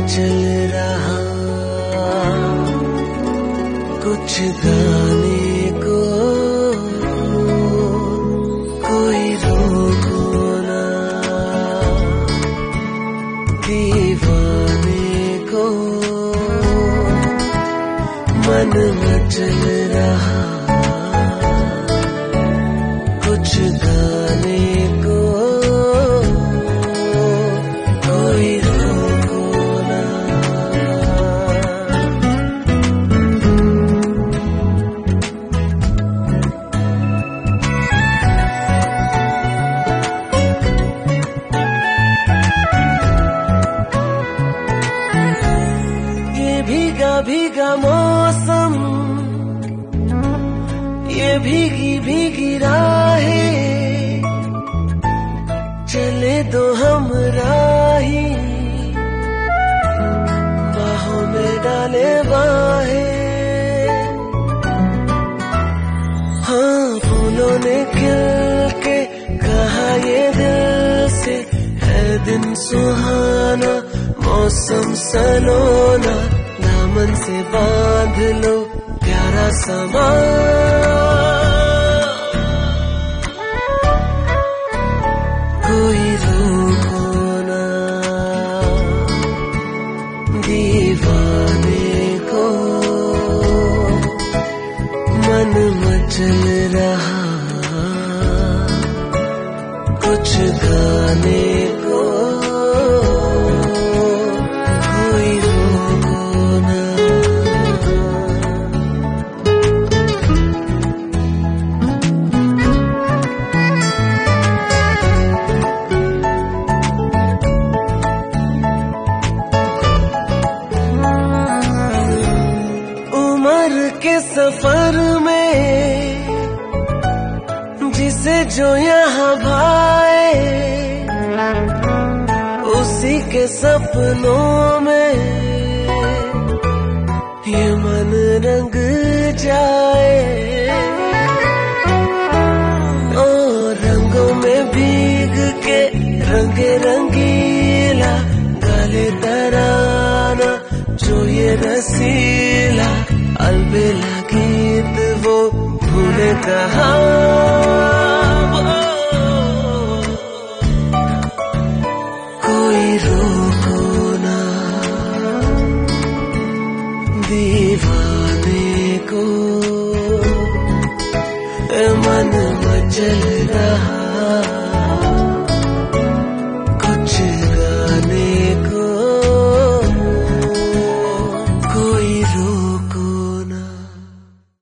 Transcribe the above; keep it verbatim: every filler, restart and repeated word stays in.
चल रहा कुछ गाने को, कोई रोको ना दीवाने को। मन मचल रहा कुछ गाने को, कोई रोको ना। ये भीगा भीगा मौसम, ये भीगी भीगी राहें, चले दो हम राही, बाहों में डाले बाहें। हाँ, फूलों ने खिल के कहा ये दिल से, है दिन सुहाना मौसम सलोना। दामन से बांध लो प्यारा समा, कोई रोको ना दीवाने को। मन मचल रहा कुछ गाने को, कोई रोको ना। उम्र के सफर में जिसे जो यहाँ भाए, उसी के सपनों में ये मन रंग जाए। ओ रंगों में भीग के रंगे रंगीला, गाले तराना जो ये रसीला। अलबेला गीत वो भूले कहाँ, कोई रोको ना दीवाने को। मन मचल रहा